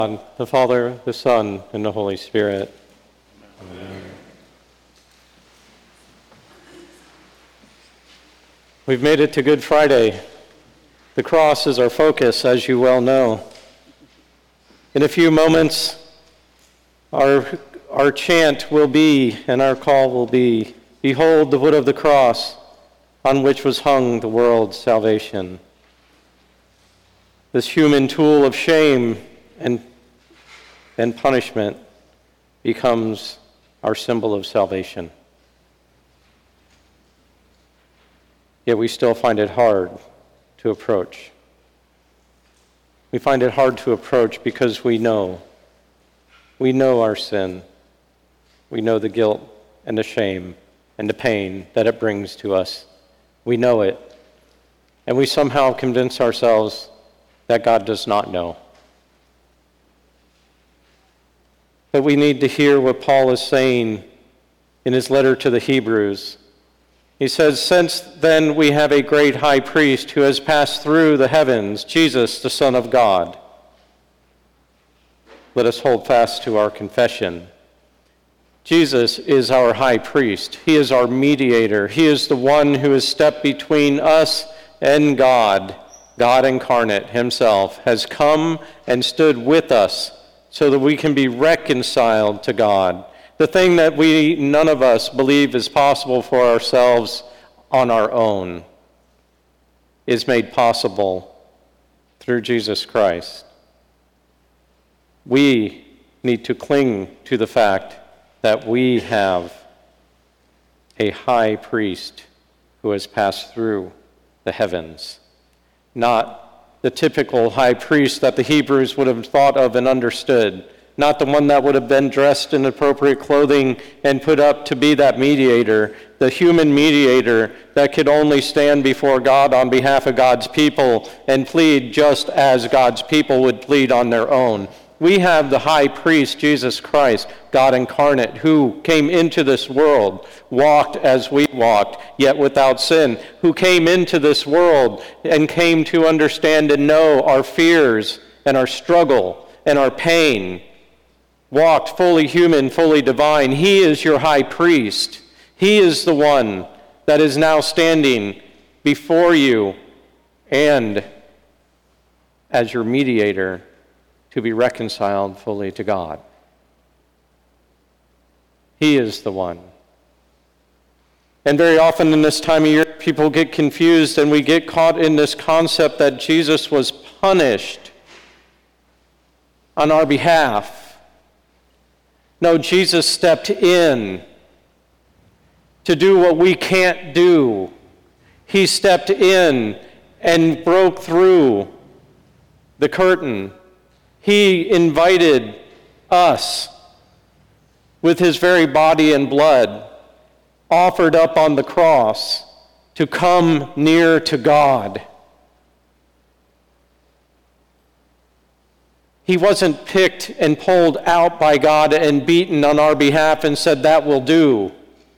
God, the Father, the Son, and the Holy Spirit. Amen. We've made it to Good Friday. The cross is our focus, as you well know. In a few moments, our chant will be, and our call will be, "Behold the wood of the cross, on which was hung the world's salvation." This human tool of shame and punishment becomes our symbol of salvation. Yet we still find it hard to approach. We find it hard to approach because we know our sin. We know the guilt and the shame and the pain that it brings to us. We know it. And we somehow convince ourselves that God does not know. But we need to hear what Paul is saying in his letter to the Hebrews. He says, "Since then we have a great high priest who has passed through the heavens, Jesus, the Son of God. Let us hold fast to our confession." Jesus is our high priest. He is our mediator. He is the one who has stepped between us and God. God incarnate himself has come and stood with us so that we can be reconciled to God. The thing that none of us believe is possible for ourselves on our own is made possible through Jesus Christ. We need to cling to the fact that we have a high priest who has passed through the heavens, not the typical high priest that the Hebrews would have thought of and understood, not the one that would have been dressed in appropriate clothing and put up to be that mediator, the human mediator that could only stand before God on behalf of God's people and plead just as God's people would plead on their own. We have the high priest, Jesus Christ, God incarnate, who came into this world, walked as we walked, yet without sin, who came into this world and came to understand and know our fears and our struggle and our pain, walked fully human, fully divine. He is your high priest. He is the one that is now standing before you and as your mediator to be reconciled fully to God. He is the one. And very often in this time of year, people get confused and we get caught in this concept that Jesus was punished on our behalf. No, Jesus stepped in to do what we can't do. He stepped in and broke through the curtain. He invited us with his very body and blood offered up on the cross to come near to God. He wasn't picked and pulled out by God and beaten on our behalf and said, "That will do."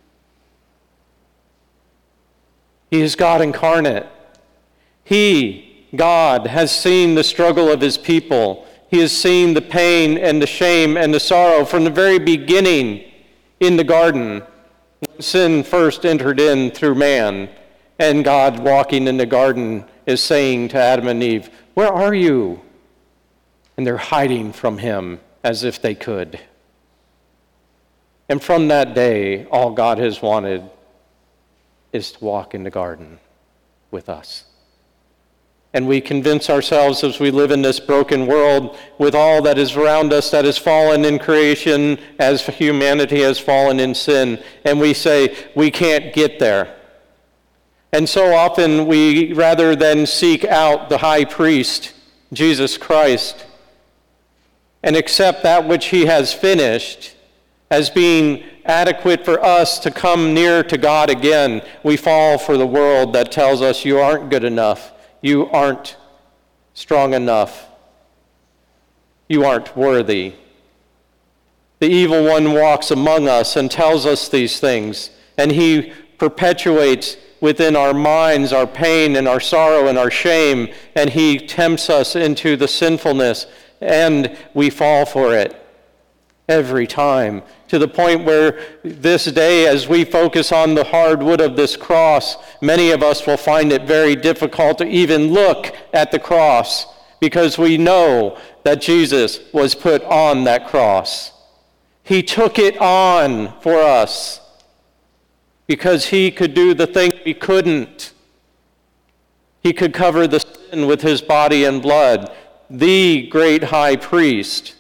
He is God incarnate. He, God, has seen the struggle of his people. He has seen the pain and the shame and the sorrow from the very beginning in the garden, when sin first entered in through man, and God walking in the garden is saying to Adam and Eve, "Where are you?" And they're hiding from him as if they could. And from that day, all God has wanted is to walk in the garden with us. And we convince ourselves as we live in this broken world with all that is around us that is fallen in creation as humanity has fallen in sin. And we say, we can't get there. And so often we, rather than seek out the high priest, Jesus Christ, and accept that which he has finished as being adequate for us to come near to God again, we fall for the world that tells us you aren't good enough. You aren't strong enough. You aren't worthy. The evil one walks among us and tells us these things, and he perpetuates within our minds our pain and our sorrow and our shame, and he tempts us into the sinfulness and we fall for it every time, to the point where this day, as we focus on the hard wood of this cross, many of us will find it very difficult to even look at the cross, because we know that Jesus was put on that cross. He took it on for us because he could do the thing we couldn't. He could cover the sin with his body and blood, the great high priest,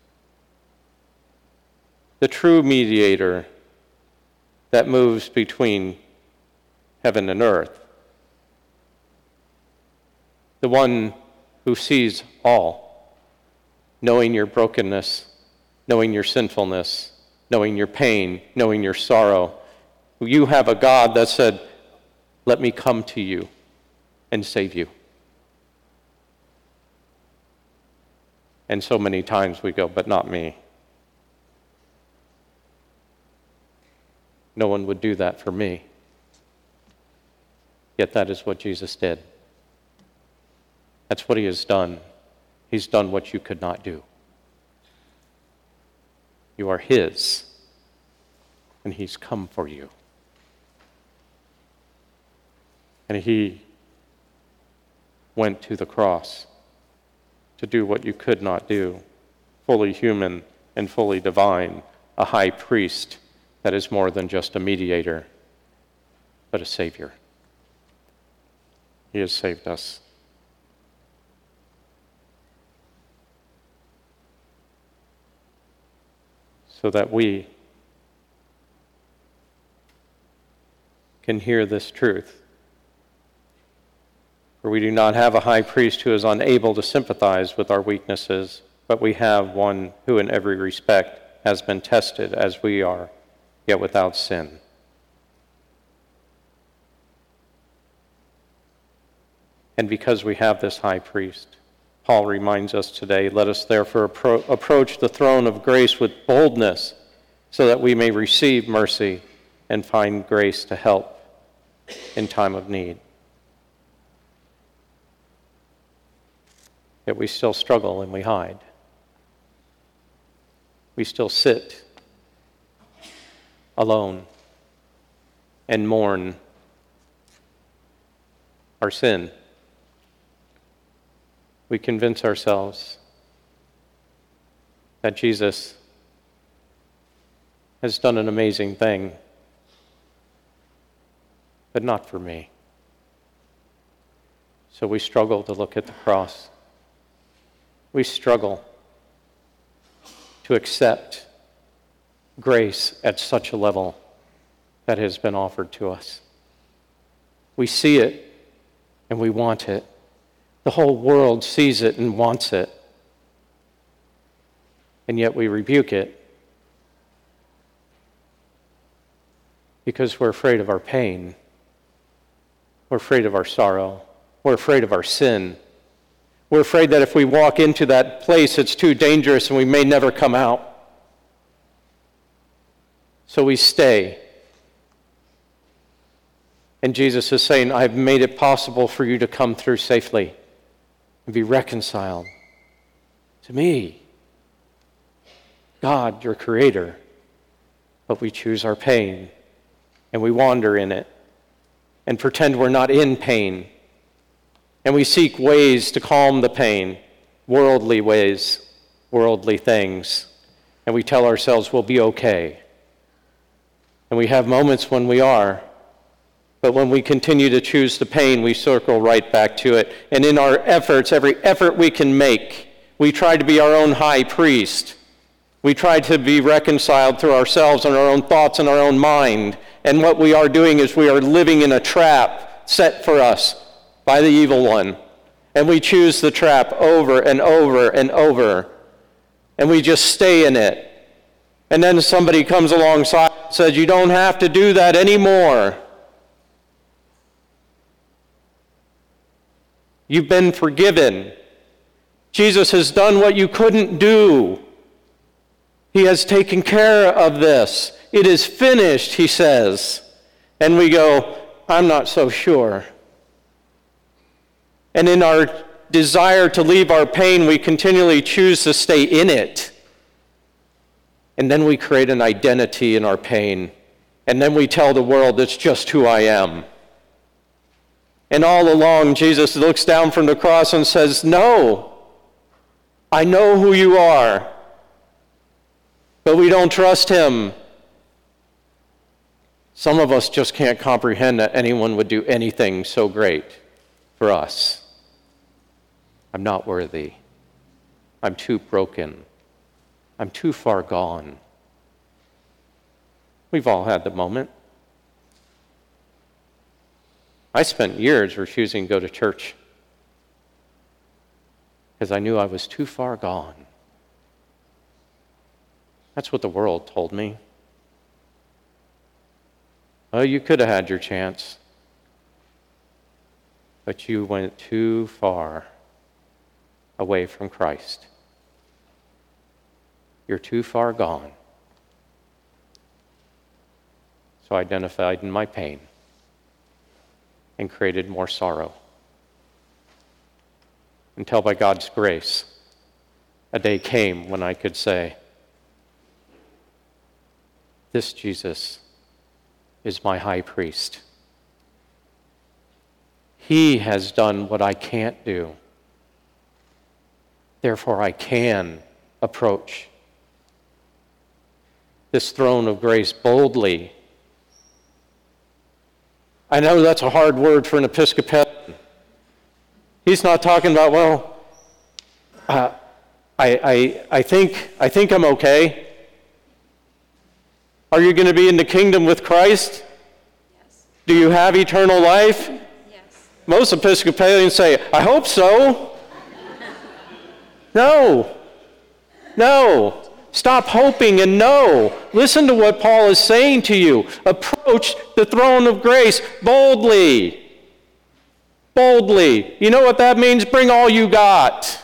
the true mediator that moves between heaven and earth, the one who sees all, knowing your brokenness, knowing your sinfulness, knowing your pain, knowing your sorrow. You have a God that said, let me come to you and save you. And so many times we go, but not me. No one would do that for me. Yet that is what Jesus did. That's what he has done. He's done what you could not do. You are his, and he's come for you. And he went to the cross to do what you could not do, fully human and fully divine, a high priest that is more than just a mediator, but a Savior. He has saved us. So that we can hear this truth. For we do not have a high priest who is unable to sympathize with our weaknesses, but we have one who in every respect has been tested as we are, yet without sin. And because we have this high priest, Paul reminds us today, let us therefore approach the throne of grace with boldness, so that we may receive mercy and find grace to help in time of need. Yet we still struggle and we hide. We still sit alone and mourn our sin. We convince ourselves that Jesus has done an amazing thing, but not for me. So we struggle to look at the cross. We struggle to accept grace at such a level that has been offered to us. We see it and we want it. The whole world sees it and wants it. And yet we rebuke it because we're afraid of our pain. We're afraid of our sorrow. We're afraid of our sin. We're afraid that if we walk into that place, it's too dangerous and we may never come out. So we stay. And Jesus is saying, I've made it possible for you to come through safely and be reconciled to me, God, your creator. But we choose our pain and we wander in it and pretend we're not in pain. And we seek ways to calm the pain, worldly ways, worldly things. And we tell ourselves we'll be okay. And we have moments when we are. But when we continue to choose the pain, we circle right back to it. And in our efforts, every effort we can make, we try to be our own high priest. We try to be reconciled through ourselves and our own thoughts and our own mind. And what we are doing is we are living in a trap set for us by the evil one. And we choose the trap over and over and over. And we just stay in it. And then somebody comes alongside and says, you don't have to do that anymore. You've been forgiven. Jesus has done what you couldn't do. He has taken care of this. It is finished, he says. And we go, I'm not so sure. And in our desire to leave our pain, we continually choose to stay in it. And then we create an identity in our pain. And then we tell the world, it's just who I am. And all along, Jesus looks down from the cross and says, no, I know who you are. But we don't trust him. Some of us just can't comprehend that anyone would do anything so great for us. I'm not worthy. I'm too broken. I'm too far gone. We've all had the moment. I spent years refusing to go to church because I knew I was too far gone. That's what the world told me. Oh, you could have had your chance, but you went too far away from Christ. You're too far gone. So I identified in my pain and created more sorrow. Until by God's grace, a day came when I could say, this Jesus is my high priest. He has done what I can't do. Therefore, I can approach this throne of grace boldly. I know that's a hard word for an Episcopalian. He's not talking about, well, I think I'm okay. Are you going to be in the kingdom with Christ? Yes. Do you have eternal life? Yes. Most Episcopalians say, I hope so. No. Stop hoping and know. Listen to what Paul is saying to you. Approach the throne of grace boldly. Boldly. You know what that means? Bring all you got.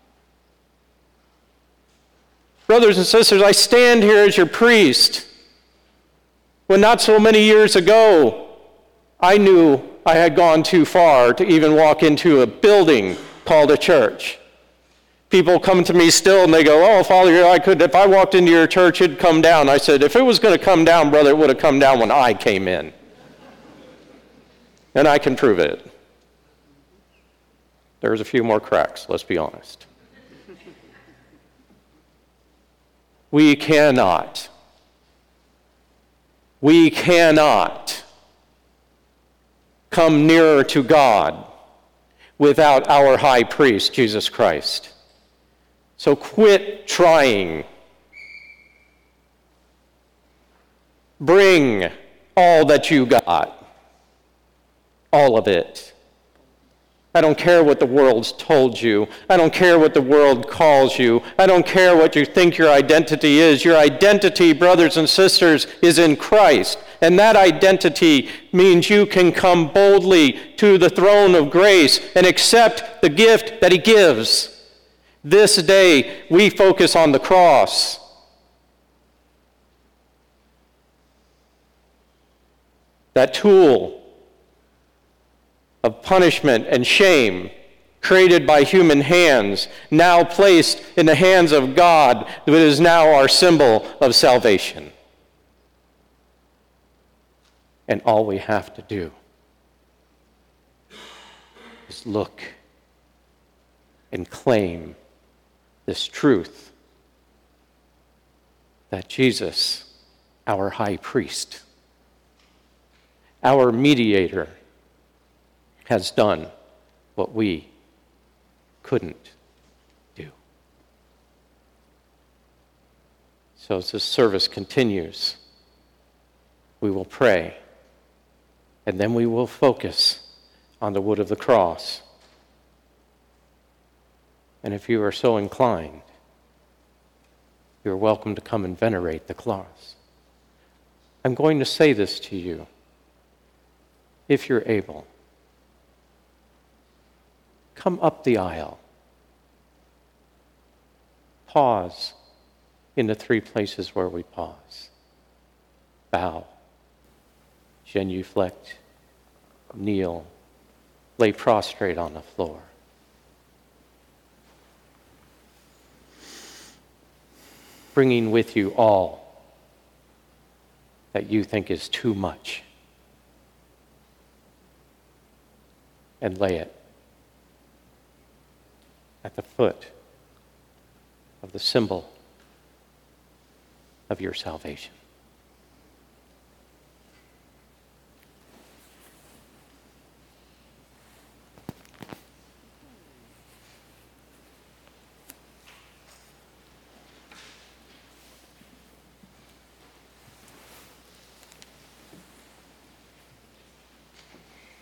Brothers and sisters, I stand here as your priest. When not so many years ago, I knew I had gone too far to even walk into a building called a church. People come to me still and they go, oh, Father, if I walked into your church, it'd come down. I said, if it was going to come down, brother, it would have come down when I came in. And I can prove it. There's a few more cracks, let's be honest. We cannot come nearer to God without our high priest, Jesus Christ. So quit trying. Bring all that you got. All of it. I don't care what the world's told you. I don't care what the world calls you. I don't care what you think your identity is. Your identity, brothers and sisters, is in Christ. And that identity means you can come boldly to the throne of grace and accept the gift that he gives. This day, we focus on the cross. That tool of punishment and shame created by human hands, now placed in the hands of God, that is now our symbol of salvation. And all we have to do is look and claim this truth that Jesus, our high priest, our mediator, has done what we couldn't do. So as this service continues, we will pray, and then we will focus on the wood of the cross. And if you are so inclined, you are welcome to come and venerate the cross. I'm going to say this to you, if you're able. Come up the aisle. Pause in the three places where we pause. Bow, genuflect, kneel, lay prostrate on the floor. bringing with you all that you think is too much, and lay it at the foot of the symbol of your salvation.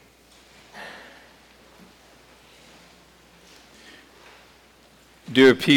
Dear people,